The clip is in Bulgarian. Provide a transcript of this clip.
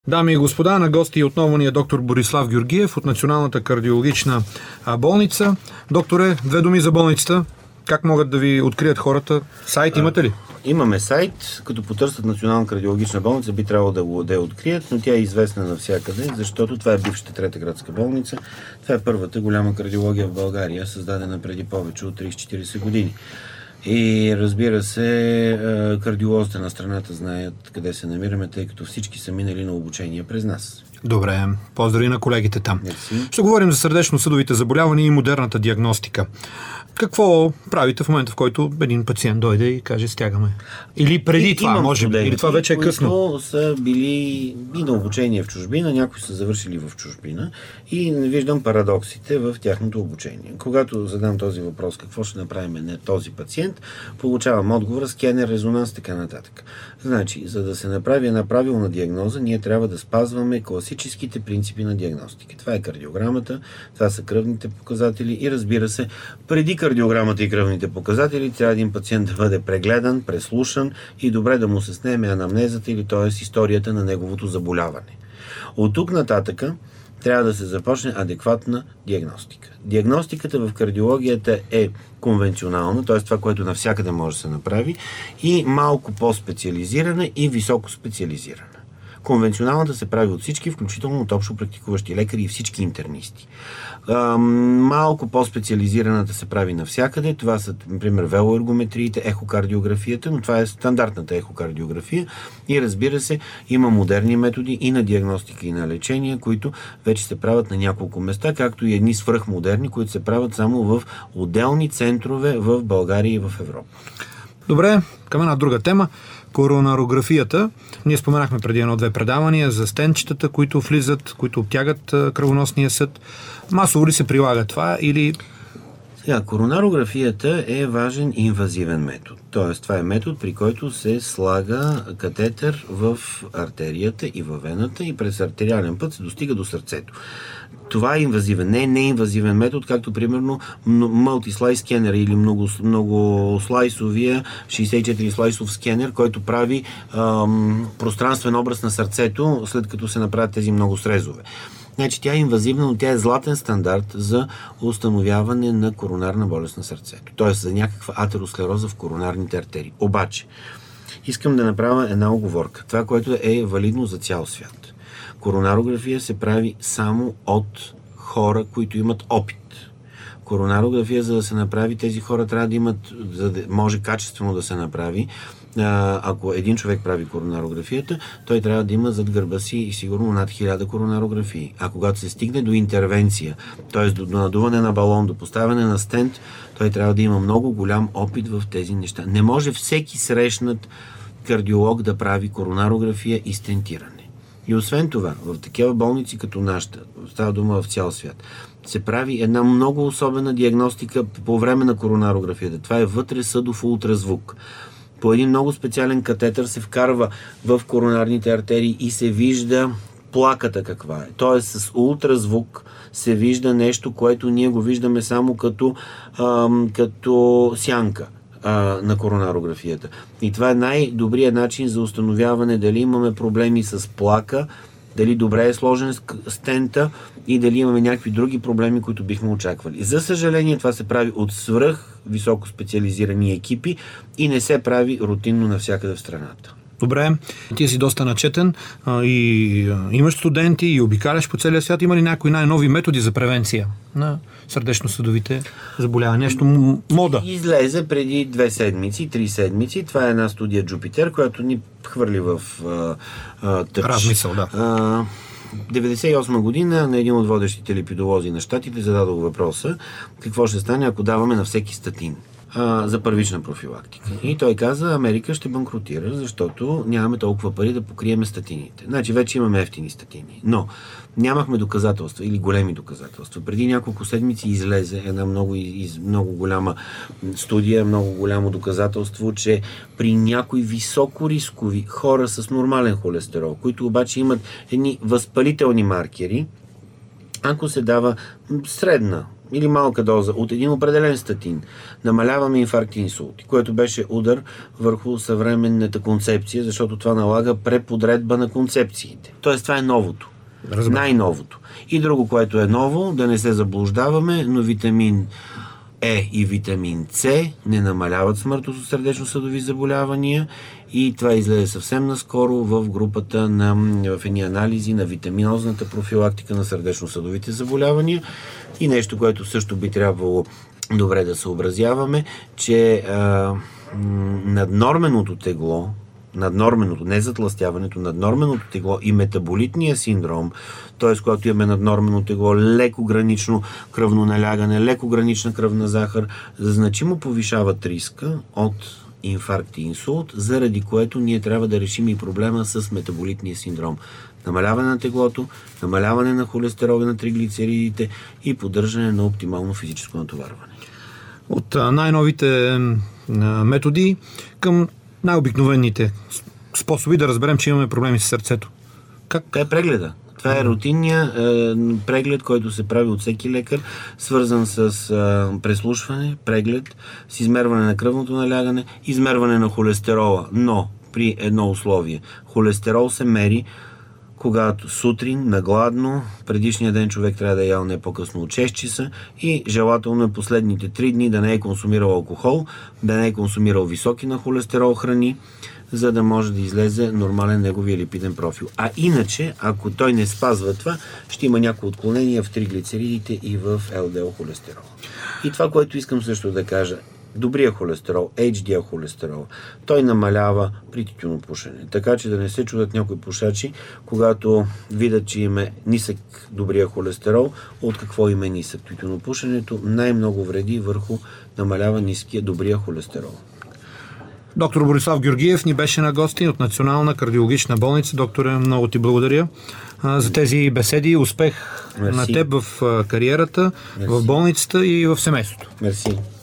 Дами и господа, на гости отново ни е доктор Борислав Георгиев от Националната кардиологична болница. Докторе, две думи за болницата. Как могат да ви открият хората? Сайт имате ли? Имаме сайт, като потърсят Национална кардиологична болница, би трябвало да я открият, но тя е известна навсякъде, защото това е бившата Трета градска болница. Това е първата голяма кардиология в България, създадена преди повече от 30-40 години. И разбира се, кардиолозите на страната знаят къде се намираме, тъй като всички са минали на обучение през нас. Добре, поздрави на колегите там. Мерси. Ще говорим за сърдечно-съдовите заболявания и модерната диагностика. Какво правите в момента, в който един пациент дойде и каже стягаме? Или преди това, може би? Или това вече е късно? Които са били и на обучение в чужбина, някои са завършили в чужбина и не виждам парадоксите в тяхното обучение. Когато задам този въпрос, какво ще направим на този пациент, получавам отговора, скенер, резонанс, така нататък. Значи, за да се направи една правилна диагноза, ние трябва да спазваме класическите принципи на диагностика. Това е кардиограмата, това са кръвните показатели и разбира се, преди кардиограмата и кръвните показатели трябва един пациент да бъде прегледан, преслушан и добре да му се снеме анамнезата или т.е. историята на неговото заболяване. От тук нататъка трябва да се започне адекватна диагностика. Диагностиката в кардиологията е конвенционална, т.е. това, което навсякъде може да се направи, и малко по-специализирана и високо специализирана. Конвенционалната се прави от всички, включително от общо практикуващи лекари и всички интернисти. Малко по-специализираната се прави навсякъде. Това са, например, велоергометриите, ехокардиографията, но това е стандартната ехокардиография. И разбира се, има модерни методи и на диагностика, и на лечение, които вече се правят на няколко места, както и едни свръхмодерни, които се правят само в отделни центрове в България и в Европа. Добре, към една друга тема. Коронарографията. Ние споменахме преди едно-две предавания за стенчетата, които влизат, които обтягат кръвоносния съд. Масово ли се прилага това или... Сега, коронарографията е важен инвазивен метод. Тоест, това е метод, при който се слага катетър в артерията и във вената и през артериален път се достига до сърцето. Това е инвазивен, не е неинвазивен метод, както примерно мултислайс скенер или много слайсовия 64 слайсов скенер, който прави пространствен образ на сърцето, след като се направят тези много срезове. Значи тя е инвазивна, но тя е златен стандарт за установяване на коронарна болест на сърцето. Т.е. за някаква атеросклероза в коронарните артерии. Обаче, искам да направя една оговорка. Това, което е валидно за цял свят. Коронарография се прави само от хора, които имат опит. Коронарография, за да се направи, тези хора трябва да имат, за да може качествено да се направи. Ако един човек прави коронарографията, той трябва да има зад гърба си и сигурно над 1000 коронарографии. А когато се стигне до интервенция, т.е. до надуване на балон, до поставяне на стент, той трябва да има много голям опит в тези неща. Не може всеки срещнат кардиолог да прави коронарография и стентиране. И освен това, в такива болници като нашата, става дума в цял свят, се прави една много особена диагностика по време на коронарографията. Това е вътресъдов ултразвук. По един много специален катетър се вкарва в коронарните артерии и се вижда плаката каква е. Тоест с ултразвук се вижда нещо, което ние го виждаме само като сянка на коронарографията. И това е най-добрият начин за установяване дали имаме проблеми с плака, дали добре е сложен стента и дали имаме някакви други проблеми, които бихме очаквали. За съжаление, това се прави от високо специализирани екипи и не се прави рутинно навсякъде в страната. Добре, ти си доста начетен и имаш студенти и обикаляш по целия свят. Има ли някои най-нови методи за превенция на сърдечно-съдовите заболявания? Нещо мода? Излезе преди 3 седмици. Това е една студия Джупитер, която ни хвърли в тъч. Размисъл, да. 1998 година на един от водещите липидолози на щатите зададох въпроса какво ще стане, ако даваме на всеки статин за първична профилактика. И той каза, Америка ще банкротира, защото нямаме толкова пари да покриеме статините. Значи вече имаме евтини статини, но нямахме доказателства или големи доказателства. Преди няколко седмици излезе една много голяма студия, много голямо доказателство, че при някои високорискови хора с нормален холестерол, които обаче имат едни възпалителни маркери, ако се дава средна или малка доза от един определен статин намаляваме инфаркти и инсулти, което беше удар върху съвременната концепция, защото това налага преподредба на концепциите. Тоест това е новото. Най-новото. И друго, което е ново, да не се заблуждаваме, но витамин Е и витамин С не намаляват смъртност от сърдечно-съдови заболявания и това излезе съвсем наскоро в групата в едни анализи на витаминозната профилактика на сърдечно-съдовите заболявания. И нещо, което също би трябвало добре да съобразяваме, че наднорменото тегло, не затлъстяването, наднорменото тегло и метаболитния синдром, т.е. когато имаме наднормено тегло, леко гранично кръвно налягане, леко гранична кръвна захар, значимо повишават риска от инфаркт и инсулт, заради което ние трябва да решим и проблема с метаболитния синдром. Намаляване на теглото, намаляване на холестерола, на триглицеридите и поддържане на оптимално физическо натоварване. От най-новите методи към най-обикновените способи да разберем, че имаме проблеми с сърцето. Това е прегледа. Това е рутинния преглед, който се прави от всеки лекар, свързан с преслушване, преглед, с измерване на кръвното налягане, измерване на холестерола, но при едно условие. Холестерол се мери когато сутрин, нагладно, предишния ден човек трябва да е ял не по-късно от 6 часа и желателно е последните 3 дни да не е консумирал алкохол, да не е консумирал високи на холестерол храни, за да може да излезе нормален неговия липиден профил. А иначе, ако той не спазва това, ще има някои отклонения в триглицеридите и в ЛДЛ холестерол. И това, което искам също да кажа, добрия холестерол, HDL холестерол, той намалява при тютюнопушене. Така че да не се чудят някои пушачи, когато видят, че им е нисък добрия холестерол, от какво им е нисък. Тютюнопушенето най-много вреди върху намалява ниския добрия холестерол. Доктор Борислав Георгиев ни беше на гости от Национална кардиологична болница. Докторе, много ти благодаря за тези беседи. Успех на теб в кариерата, в болницата и в семейството. Мерси.